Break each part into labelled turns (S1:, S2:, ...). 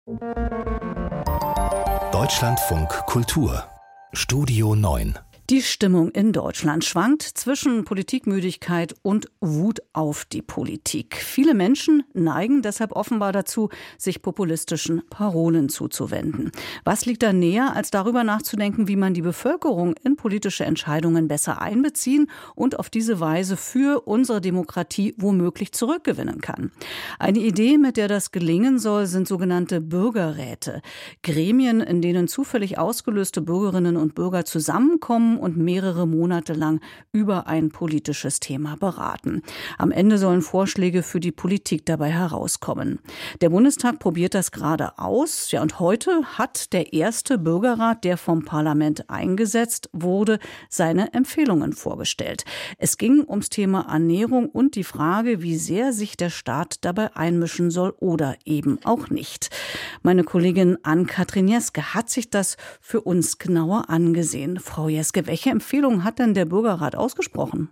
S1: Deutschlandfunk Kultur Studio 9.
S2: Die Stimmung in Deutschland schwankt zwischen Politikmüdigkeit und Wut auf die Politik. Viele Menschen neigen deshalb offenbar dazu, sich populistischen Parolen zuzuwenden. Was liegt da näher, als darüber nachzudenken, wie man die Bevölkerung in politische Entscheidungen besser einbeziehen und auf diese Weise für unsere Demokratie womöglich zurückgewinnen kann? Eine Idee, mit der das gelingen soll, sind sogenannte Bürgerräte. Gremien, in denen zufällig ausgelöste Bürgerinnen und Bürger zusammenkommen und mehrere Monate lang über ein politisches Thema beraten. Am Ende sollen Vorschläge für die Politik dabei herauskommen. Der Bundestag probiert das gerade aus. Ja, und heute hat der erste Bürgerrat, der vom Parlament eingesetzt wurde, seine Empfehlungen vorgestellt. Es ging ums Thema Ernährung und die Frage, wie sehr sich der Staat dabei einmischen soll oder eben auch nicht. Meine Kollegin Ann-Kathrin Jeske hat sich das für uns genauer angesehen. Frau Jeske, welche Empfehlungen hat denn der Bürgerrat ausgesprochen?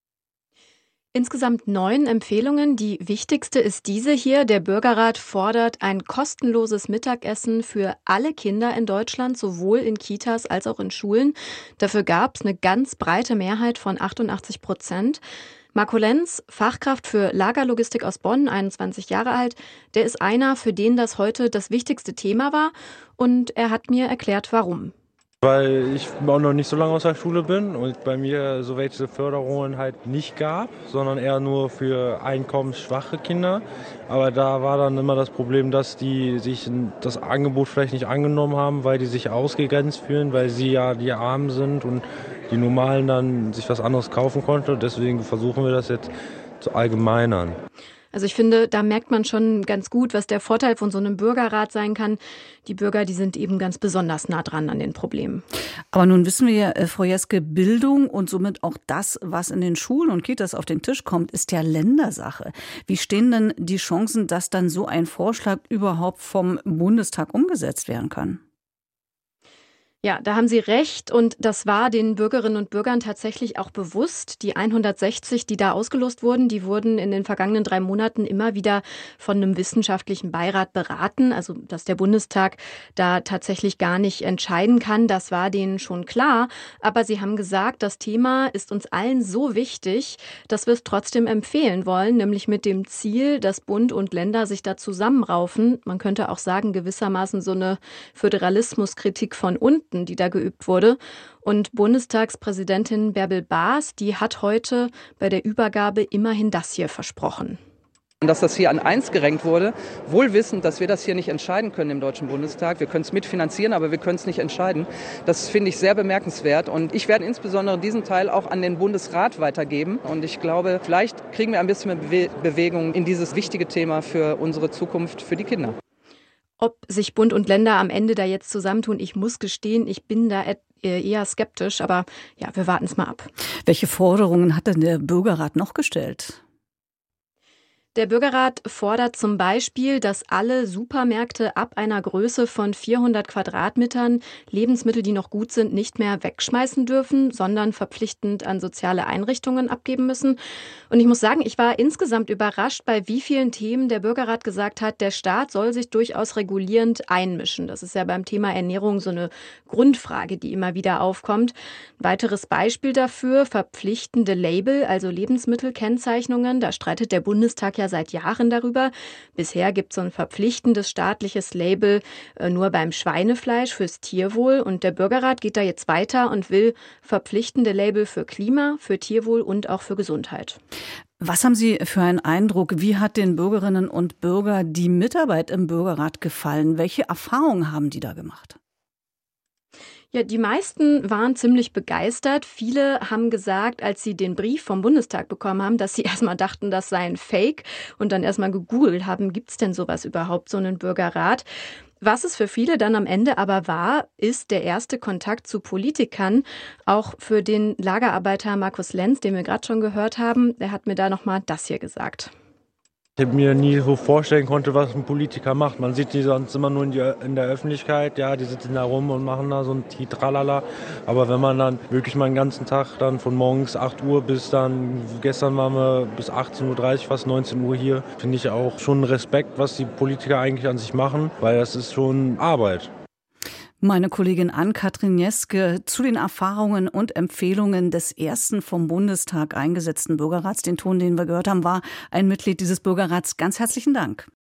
S3: Insgesamt 9 Empfehlungen. Die wichtigste ist diese hier. Der Bürgerrat fordert ein kostenloses Mittagessen für alle Kinder in Deutschland, sowohl in Kitas als auch in Schulen. Dafür gab es eine ganz breite Mehrheit von 88%. Marco Lenz, Fachkraft für Lagerlogistik aus Bonn, 21 Jahre alt, der ist einer, für den das heute das wichtigste Thema war. Und er hat mir erklärt, warum.
S4: Weil ich auch noch nicht so lange aus der Schule bin und bei mir so welche Förderungen halt nicht gab, sondern eher nur für einkommensschwache Kinder. Aber da war dann immer das Problem, dass die sich das Angebot vielleicht nicht angenommen haben, weil die sich ausgegrenzt fühlen, weil sie ja die Armen sind und die Normalen dann sich was anderes kaufen konnten. Deswegen versuchen wir das jetzt zu allgemeinern.
S3: Also ich finde, da merkt man schon ganz gut, was der Vorteil von so einem Bürgerrat sein kann. Die Bürger, die sind eben ganz besonders nah dran an den Problemen.
S2: Aber nun wissen wir ja, Frau Jeske, Bildung und somit auch das, was in den Schulen und Kitas auf den Tisch kommt, ist ja Ländersache. Wie stehen denn die Chancen, dass dann so ein Vorschlag überhaupt vom Bundestag umgesetzt werden kann?
S3: Ja, da haben Sie recht und das war den Bürgerinnen und Bürgern tatsächlich auch bewusst. Die 160, die da ausgelost wurden, die wurden in den vergangenen 3 Monaten immer wieder von einem wissenschaftlichen Beirat beraten. Also, dass der Bundestag da tatsächlich gar nicht entscheiden kann, das war denen schon klar. Aber sie haben gesagt, das Thema ist uns allen so wichtig, dass wir es trotzdem empfehlen wollen, nämlich mit dem Ziel, dass Bund und Länder sich da zusammenraufen. Man könnte auch sagen, gewissermaßen so eine Föderalismuskritik von unten, die da geübt wurde. Und Bundestagspräsidentin Bärbel Baas, die hat heute bei der Übergabe immerhin das hier versprochen.
S5: Dass das hier an eins gerenkt wurde, wohl wissend, dass wir das hier nicht entscheiden können im Deutschen Bundestag. Wir können es mitfinanzieren, aber wir können es nicht entscheiden. Das finde ich sehr bemerkenswert. Und ich werde insbesondere diesen Teil auch an den Bundesrat weitergeben. Und ich glaube, vielleicht kriegen wir ein bisschen mehr Bewegung in dieses wichtige Thema für unsere Zukunft, für die Kinder.
S3: Ob sich Bund und Länder am Ende da jetzt zusammentun, ich muss gestehen, ich bin da eher skeptisch. Aber ja, wir warten es mal ab.
S2: Welche Forderungen hat denn der Bürgerrat noch gestellt?
S3: Der Bürgerrat fordert zum Beispiel, dass alle Supermärkte ab einer Größe von 400 Quadratmetern Lebensmittel, die noch gut sind, nicht mehr wegschmeißen dürfen, sondern verpflichtend an soziale Einrichtungen abgeben müssen. Und ich muss sagen, ich war insgesamt überrascht, bei wie vielen Themen der Bürgerrat gesagt hat, der Staat soll sich durchaus regulierend einmischen. Das ist ja beim Thema Ernährung so eine Grundfrage, die immer wieder aufkommt. Ein weiteres Beispiel dafür, verpflichtende Label, also Lebensmittelkennzeichnungen. Da streitet der Bundestag ja seit Jahren darüber. Bisher gibt es so ein verpflichtendes staatliches Label nur beim Schweinefleisch fürs Tierwohl. Und der Bürgerrat geht da jetzt weiter und will verpflichtende Label für Klima, für Tierwohl und auch für Gesundheit.
S2: Was haben Sie für einen Eindruck? Wie hat den Bürgerinnen und Bürgern die Mitarbeit im Bürgerrat gefallen? Welche Erfahrungen haben die da gemacht?
S3: Ja, die meisten waren ziemlich begeistert. Viele haben gesagt, als sie den Brief vom Bundestag bekommen haben, dass sie erstmal dachten, das sei ein Fake und dann erstmal gegoogelt haben, gibt's denn sowas überhaupt, so einen Bürgerrat? Was es für viele dann am Ende aber war, ist der erste Kontakt zu Politikern. Auch für den Lagerarbeiter Markus Lenz, den wir gerade schon gehört haben, der hat mir da nochmal das hier gesagt.
S4: Ich mir nie so vorstellen konnte, was ein Politiker macht. Man sieht die sonst immer nur in der Öffentlichkeit, ja, die sitzen da rum und machen da so ein Tralala. Aber wenn man dann wirklich mal den ganzen Tag dann von morgens 8 Uhr bis dann, gestern waren wir bis 18.30 Uhr, fast 19 Uhr hier, finde ich auch schon Respekt, was die Politiker eigentlich an sich machen, weil das ist schon Arbeit.
S2: Meine Kollegin Ann-Kathrin Jeske zu den Erfahrungen und Empfehlungen des ersten vom Bundestag eingesetzten Bürgerrats. Den Ton, den wir gehört haben, war ein Mitglied dieses Bürgerrats. Ganz herzlichen Dank.